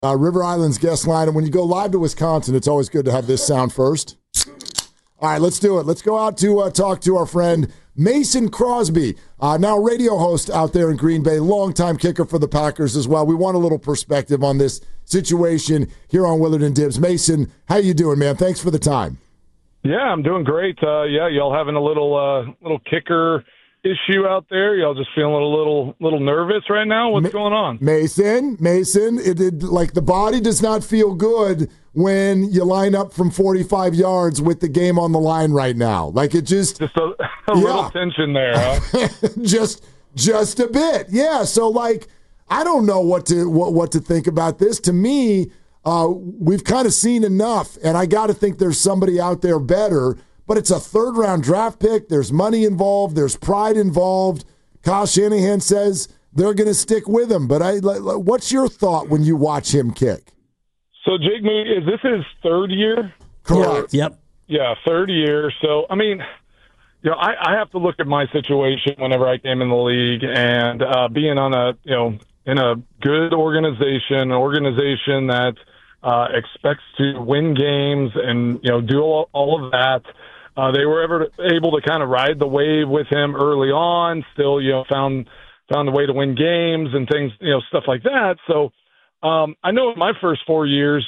River Island's guest line. And when you go live to Wisconsin, it's always good to have this sound first. All right, let's do it. Let's go out to talk to our friend Mason Crosby, now radio host out there in Green Bay, longtime kicker for the Packers as well. We want a little perspective on this situation here on Willard and Dibs. Mason, how you doing, man? Thanks for the time. Yeah, I'm doing great. Y'all having a little kicker issue out there? Y'all just feeling a little nervous right now? What's going on? Mason, like the body does not feel good when you line up from 45 yards with the game on the line right now. Like it just a little tension there, huh? just a bit. Yeah, so like I don't know what to think about this. To me, we've kind of seen enough, and I got to think there's somebody out there better. But it's a third-round draft pick. There's money involved. There's pride involved. Kyle Shanahan says they're going to stick with him. But what's your thought when you watch him kick? So Jake Moody, is this his third year? Correct. Yep. Yeah, third year. So, I mean, I have to look at my situation whenever I came in the league and being on in a good organization, an organization that expects to win games and, do all of that. They were able to kind of ride the wave with him early on, still, found a way to win games and things, stuff like that. So I know my first 4 years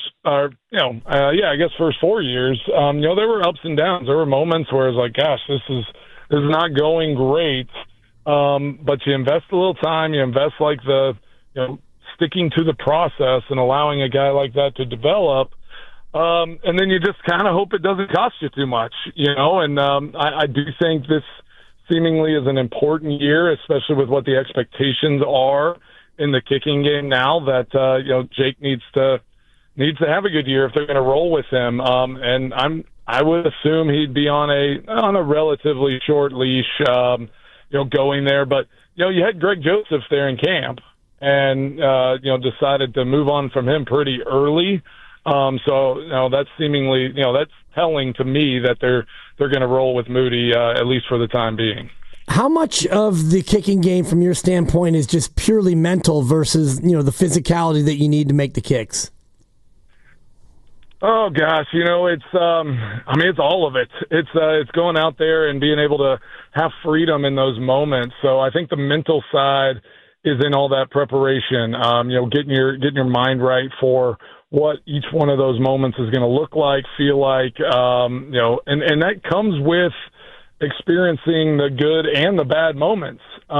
first 4 years, there were ups and downs. There were moments where it's like, gosh, this is not going great. But you invest a little time, you invest like sticking to the process and allowing a guy like that to develop. And then you just kind of hope it doesn't cost you too much, and I do think this seemingly is an important year, especially with what the expectations are in the kicking game now that, Jake needs to have a good year if they're going to roll with him. And I would assume he'd be on a relatively short leash, going there. But, you had Greg Joseph there in camp and, decided to move on from him pretty early. So that's seemingly, that's telling to me that they're going to roll with Moody, at least for the time being. How much of the kicking game from your standpoint is just purely mental versus, the physicality that you need to make the kicks? Oh gosh, it's it's all of it. It's going out there and being able to have freedom in those moments. So I think the mental side is in all that preparation. Getting your mind right for what each one of those moments is going to look like, feel like, and that comes with experiencing the good and the bad moments.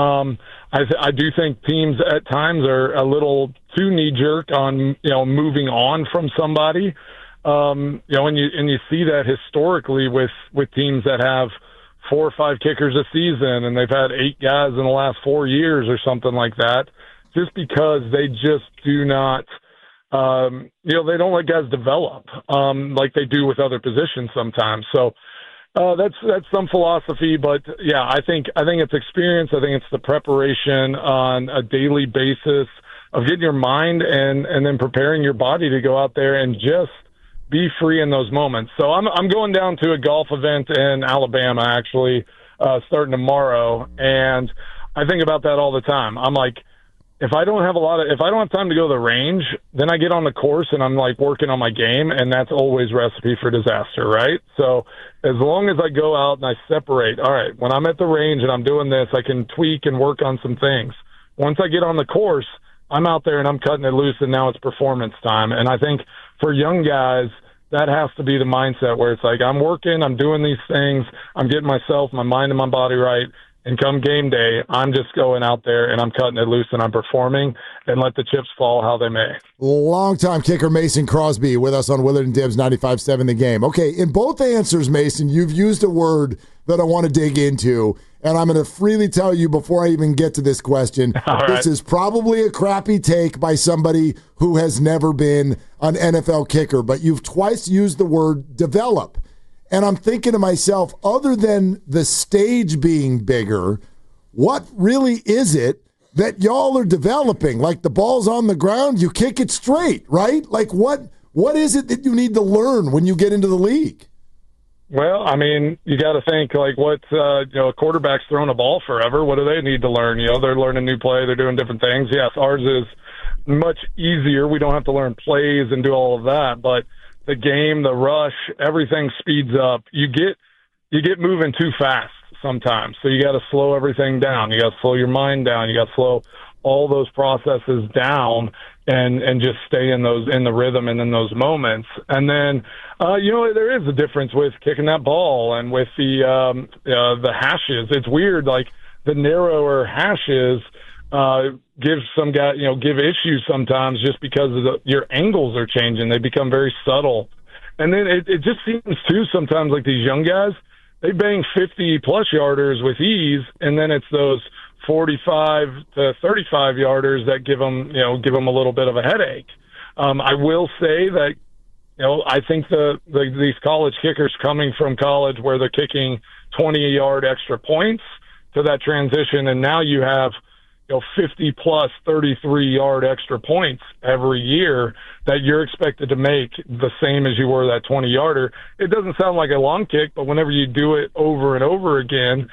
I do think teams at times are a little too knee-jerk on, moving on from somebody. And you see that historically with teams that have 4 or 5 kickers a season and they've had 8 guys in the last 4 years or something like that, just because they just do not – they don't let guys develop like they do with other positions sometimes. So that's some philosophy, but yeah, I think it's experience. I think it's the preparation on a daily basis of getting your mind and then preparing your body to go out there and just be free in those moments. So I'm going down to a golf event in Alabama actually starting tomorrow, and I think about that all the time. I'm like, if I don't have time to go to the range, then I get on the course and I'm like working on my game, and that's always recipe for disaster, right? So as long as I go out and I separate, all right, when I'm at the range and I'm doing this, I can tweak and work on some things. Once I get on the course, I'm out there and I'm cutting it loose, and now it's performance time. And I think for young guys, that has to be the mindset where it's like, I'm working, I'm doing these things, I'm getting myself, my mind and my body right. And come game day, I'm just going out there and I'm cutting it loose and I'm performing, and let the chips fall how they may. Longtime kicker Mason Crosby with us on Willard and Dibs 95.7 The Game. Okay, in both answers, Mason, you've used a word that I want to dig into, and I'm going to freely tell you before I even get to this question, this is probably a crappy take by somebody who has never been an NFL kicker, but you've twice used the word develop. And I'm thinking to myself, other than the stage being bigger, what really is it that y'all are developing? Like the ball's on the ground, you kick it straight, right? Like what is it that you need to learn when you get into the league? Well, I mean, you got to think like a quarterback's throwing a ball forever. What do they need to learn? They're learning new play. They're doing different things. Yes, ours is much easier. We don't have to learn plays and do all of that, but the game, the rush, everything speeds up. You get moving too fast sometimes. So you got to slow everything down. You got to slow your mind down. You got to slow all those processes down and just stay in the rhythm and in those moments. And then, there is a difference with kicking that ball and with the hashes. It's weird. Like the narrower hashes, give issues sometimes just because your angles are changing. They become very subtle. And then it just seems too sometimes like these young guys, they bang 50-plus yarders with ease, and then it's those 45 to 35 yarders that give them a little bit of a headache. I will say that, I think these college kickers coming from college where they're kicking 20-yard extra points to that transition, and now you have 50-plus 33-yard extra points every year that you're expected to make the same as you were that 20-yarder. It doesn't sound like a long kick, but whenever you do it over and over again,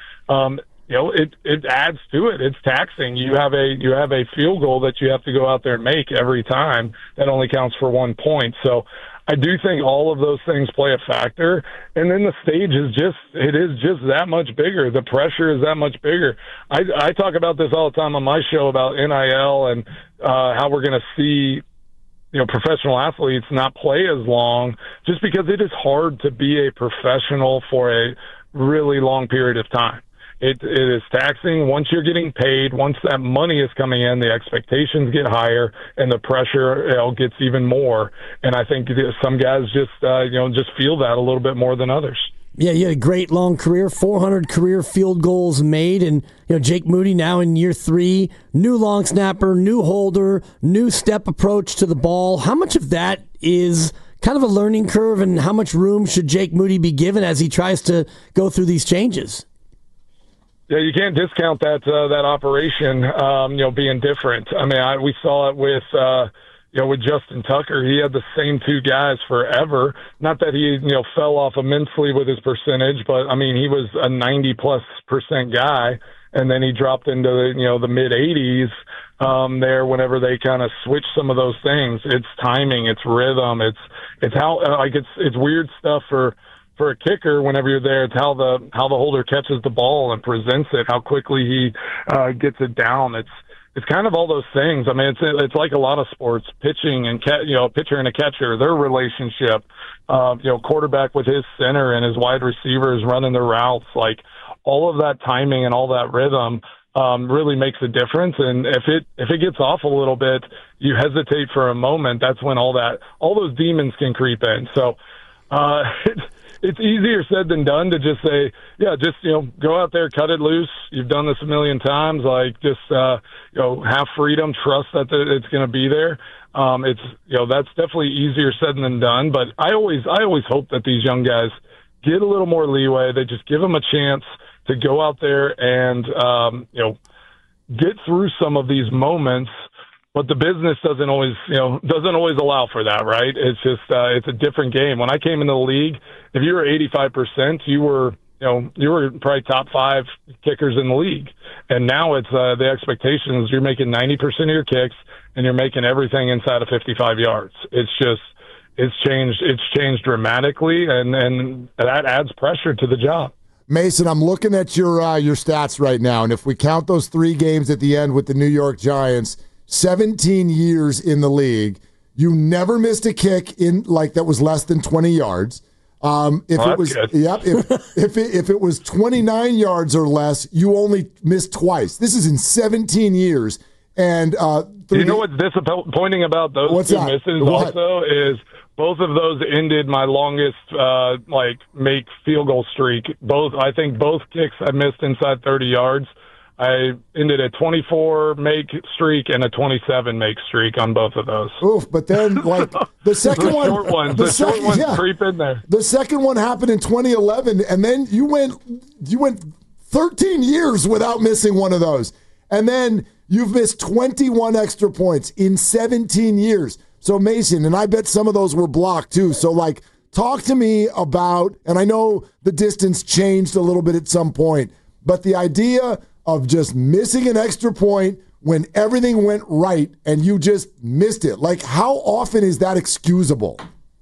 it adds to it. It's taxing. You have a field goal that you have to go out there and make every time that only counts for 1 point. So I do think all of those things play a factor. And then the stage is just that much bigger. The pressure is that much bigger. I talk about this all the time on my show about NIL and how we're going to see professional athletes not play as long, just because it is hard to be a professional for a really long period of time. It is taxing. Once you're getting paid, once that money is coming in, the expectations get higher and the pressure gets even more. And I think some guys just feel that a little bit more than others. Yeah, you had a great long career, 400 career field goals made, and Jake Moody now in year 3, new long snapper, new holder, new step approach to the ball. How much of that is kind of a learning curve, and how much room should Jake Moody be given as he tries to go through these changes? Yeah, you can't discount that operation, being different. I mean, we saw it with Justin Tucker. He had the same 2 guys forever. Not that he, fell off immensely with his percentage, but I mean, he was a 90+% guy, and then he dropped into the mid 80s there whenever they kind of switched some of those things. It's timing, it's rhythm, it's how it's weird stuff for a kicker. Whenever you're there, it's how the holder catches the ball and presents it, how quickly he gets it down. It's kind of all those things. I mean, it's like a lot of sports, pitching and pitcher and a catcher, their relationship, quarterback with his center and his wide receivers running their routes, like all of that timing and all that rhythm really makes a difference. And if it gets off a little bit, you hesitate for a moment. That's when all those demons can creep in. So it's easier said than done to just say, go out there, cut it loose. You've done this a million times. Like, just, have freedom, trust that it's going to be there. That's definitely easier said than done. But I always hope that these young guys get a little more leeway. They just give them a chance to go out there and, get through some of these moments. But the business doesn't always allow for that, right? It's just it's a different game. When I came into the league, if you were 85%, you were probably top 5 kickers in the league. And now it's the expectations, you're making 90% of your kicks and you're making everything inside of 55 yards. It's changed dramatically, and that adds pressure to the job. Mason, I'm looking at your stats right now, and if we count those 3 games at the end with the New York Giants, 17 years in the league, you never missed a kick that was less than 20 yards. If it was 29 yards or less, you only missed twice. This is in 17 years. And you know what's disappointing about those 2 misses also is both of those ended my longest make field goal streak. I think both kicks I missed inside 30 yards. I ended a 24 make streak and a 27 make streak on both of those. Oof! But then, the second one, the short ones creep in there. The second one happened in 2011, and then you went 13 years without missing one of those, and then you've missed 21 extra points in 17 years. So Mason, and I bet some of those were blocked too. So talk to me about, and I know the distance changed a little bit at some point, but the idea of just missing an extra point when everything went right and you just missed it? Like, how often is that excusable?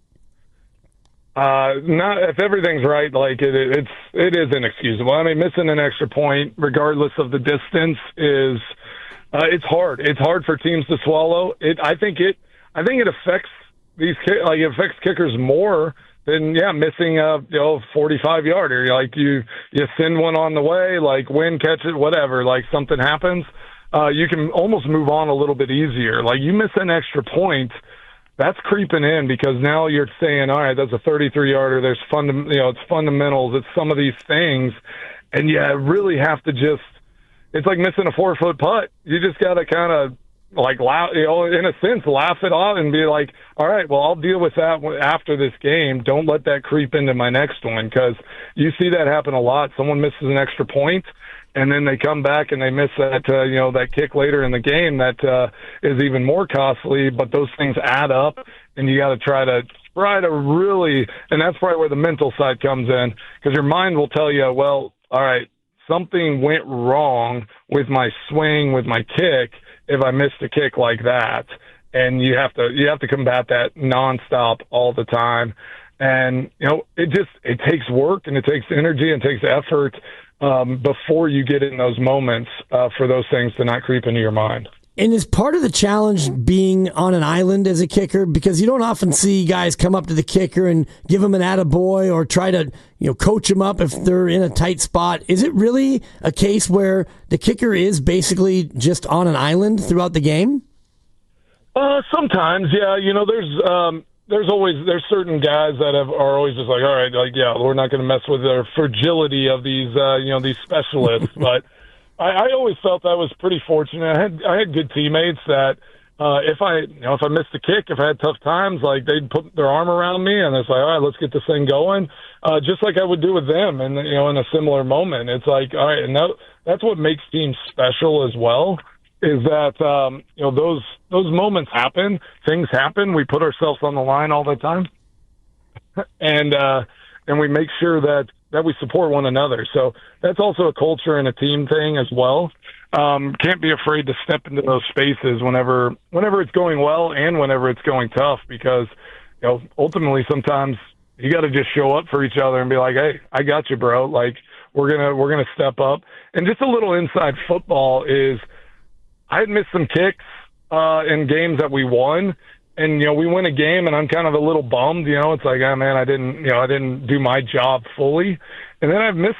Not if everything's right. Like it is inexcusable. I mean, missing an extra point, regardless of the distance, is it's hard. It's hard for teams to swallow. I think it affects it affects kickers more than missing a 45-yarder. Like you send one on the way, like win, catch it, whatever. Like something happens, you can almost move on a little bit easier. Like you miss an extra point, that's creeping in because now you're saying, all right, that's a 33-yarder. There's it's fundamentals. It's some of these things, and you really have to it's like missing a 4-foot putt. You just got to kind of like laugh, in a sense, laugh it off and be like, all right, well, I'll deal with that after this game. Don't let that creep into my next one, because you see that happen a lot. Someone misses an extra point, and then they come back and they miss that, that kick later in the game that is even more costly. But those things add up, and you got to try to really, and that's probably where the mental side comes in, because your mind will tell you, well, all right, something went wrong with my swing, with my kick, if I missed a kick like that. And you have to combat that nonstop all the time. And, it takes work and it takes energy and it takes effort before you get in those moments for those things to not creep into your mind. And is part of the challenge being on an island as a kicker? Because you don't often see guys come up to the kicker and give him an attaboy or try to, coach him up if they're in a tight spot. Is it really a case where the kicker is basically just on an island throughout the game? Sometimes, yeah. There's certain guys that are always just like, all right, like, yeah, we're not going to mess with the fragility of these, these specialists. But I always felt I was pretty fortunate. I had good teammates that if I missed a kick, if I had tough times, like they'd put their arm around me and it's like, all right, let's get this thing going, just like I would do with them. And in a similar moment, it's like, all right, and that's what makes teams special as well. Is that those moments happen, things happen. We put ourselves on the line all the time, and we make sure that we support one another. So that's also a culture and a team thing as well. Can't be afraid to step into those spaces whenever it's going well and whenever it's going tough, because ultimately sometimes you got to just show up for each other and be like, hey, I got you, bro. Like we're gonna step up. And just a little inside football is, I had missed some kicks in games that we won, and we win a game, and I'm kind of a little bummed. It's like, oh man, I didn't do my job fully, and then I've missed,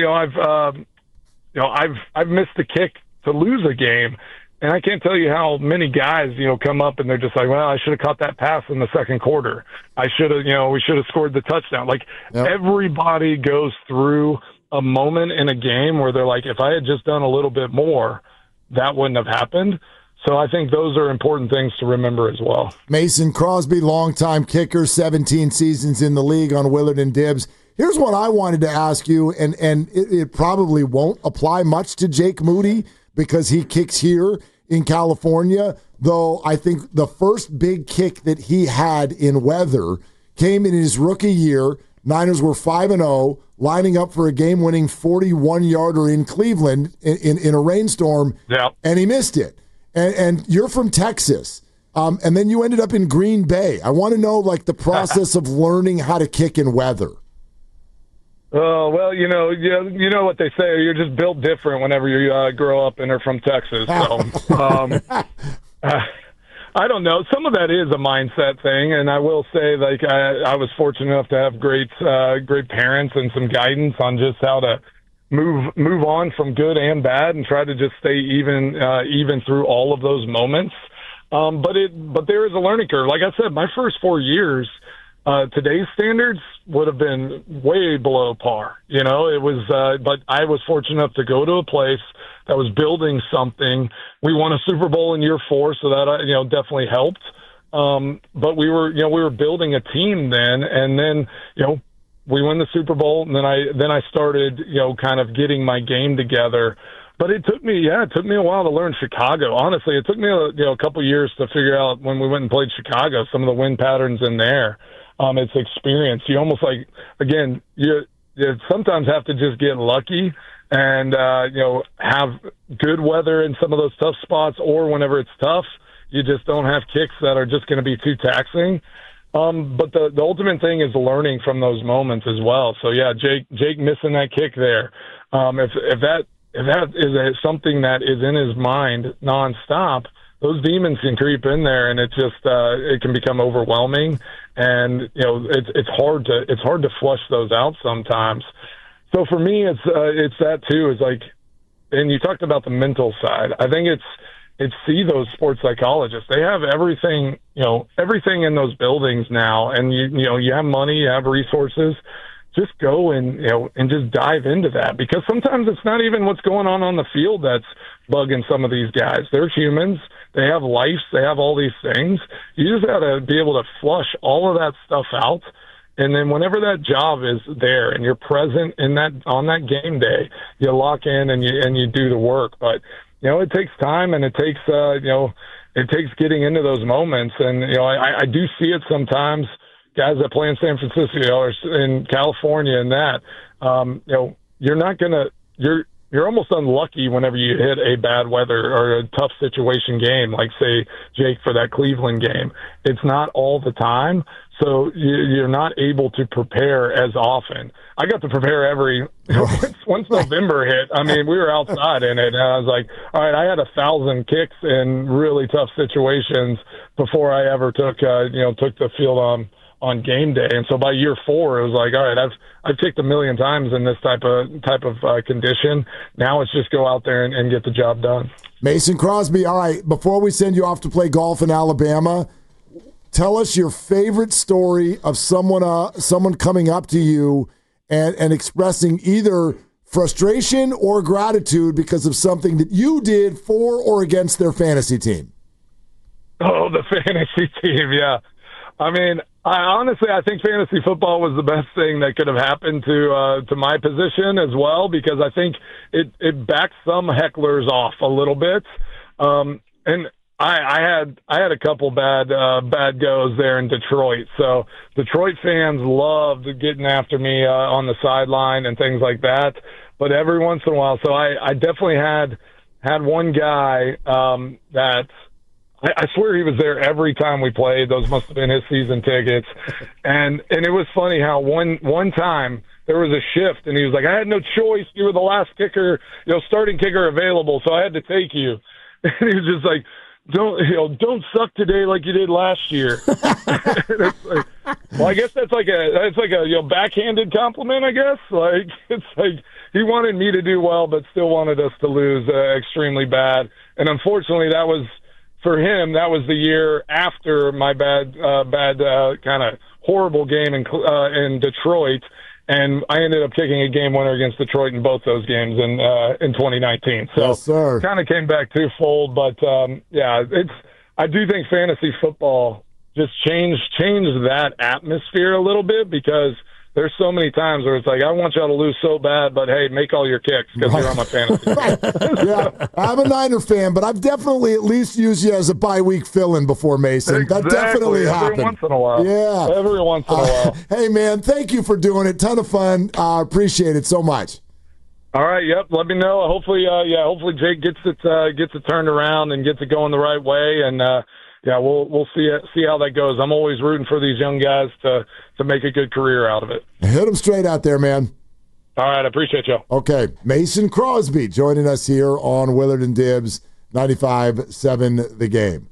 I've missed a kick to lose a game, and I can't tell you how many guys come up and they're just like, well, I should have caught that pass in the second quarter. I should have, we should have scored the touchdown. Like Everybody goes through a moment in a game where they're like, if I had just done a little bit more, that wouldn't have happened. So I think those are important things to remember as well. Mason Crosby, longtime kicker, 17 seasons in the league on Willard and Dibs. Here's what I wanted to ask you, and it probably won't apply much to Jake Moody because he kicks here in California, though I think the first big kick that he had in weather came in his rookie year. Niners were 5-0, lining up for a game-winning 41-yarder in Cleveland in a rainstorm, and he missed it. And you're from Texas, and then you ended up in Green Bay. I want to know, like, the process of learning how to kick in weather. Oh, well, you know what they say. You're just built different whenever you grow up and are from Texas. So, I don't know. Some of that is a mindset thing, and I will say, like, I was fortunate enough to have great parents and some guidance on just how to move on from good and bad, and try to just stay even through all of those moments. But there is a learning curve. Like I said, my first 4 years, today's standards would have been way below par. It was, but I was fortunate enough to go to a place that was building something. We won a Super Bowl in year 4, so that definitely helped. But we were building a team then, and then we won the Super Bowl, and then I started kind of getting my game together. But it took me a while to learn Chicago. Honestly, it took me a couple years to figure out, when we went and played Chicago, some of the wind patterns in there. It's experience. You almost, like, again, you sometimes have to just get lucky and have good weather in some of those tough spots, or whenever it's tough, you just don't have kicks that are just going to be too taxing. But the ultimate thing is learning from those moments as well. So yeah, Jake missing that kick there. If that is something that is in his mind nonstop, those demons can creep in there, and it can become overwhelming. And it's hard to flush those out sometimes. So for me, it's that too. It's like, and you talked about the mental side. I think it's see those sports psychologists. They have everything in those buildings now, and you have money, you have resources. Just go and just dive into that, because sometimes it's not even what's going on the field that's bugging some of these guys. They're humans. They have lives. They have all these things. You just got to be able to flush all of that stuff out. And then whenever that job is there and you're present on that game day, you lock in and you do the work. But it takes time, and it takes getting into those moments. And I do see it sometimes. Guys that play in San Francisco or in California, and that you're almost unlucky whenever you hit a bad weather or a tough situation game, like say Jake for that Cleveland game. It's not all the time, so you're not able to prepare as often. I got to prepare once November hit. I mean, we were outside in it, and I was like, all right, I had 1,000 kicks in really tough situations before I ever took the field on game day. And so by year 4, it was like, all right, I've kicked 1 million times in this type of condition. Now it's just go out there and get the job done. Mason Crosby, all right, before we send you off to play golf in Alabama, tell us your favorite story of someone coming up to you and expressing either frustration or gratitude because of something that you did for or against their fantasy team. Oh, the fantasy team, yeah. I mean, I think fantasy football was the best thing that could have happened to my position as well, because I think it backed some hecklers off a little bit. And I had a couple bad goes there in Detroit. So Detroit fans loved getting after me on the sideline and things like that. But every once in a while, so I definitely had one guy that. I swear he was there every time we played. Those must have been his season tickets. And it was funny how one time there was a shift, and he was like, I had no choice. You were the last kicker, starting kicker available, so I had to take you. And he was just like, don't suck today like you did last year. It's like, well, I guess that's like a backhanded compliment, I guess. Like, it's like he wanted me to do well, but still wanted us to lose extremely bad. And unfortunately, for him, that was the year after my bad kind of horrible game in Detroit, and I ended up kicking a game winner against Detroit in both those games in 2019. So kind of came back twofold, but I do think fantasy football just changed that atmosphere a little bit, because there's so many times where it's like, I want y'all to lose so bad, but hey, make all your kicks because you're on my fantasy team. Yeah, I'm a Niner fan, but I've definitely at least used you as a bye-week fill-in before, Mason. Exactly. That definitely happened. Every once in a while. Yeah. Every once in a while. Hey, man, thank you for doing it. Ton of fun. Appreciate it so much. All right, yep. Let me know. Hopefully Jake gets it turned around and gets it going the right way, and we'll see how that goes. I'm always rooting for these young guys to make a good career out of it. Hit them straight out there, man. All right, I appreciate you. Okay, Mason Crosby joining us here on Willard and Dibs 95.7 The Game.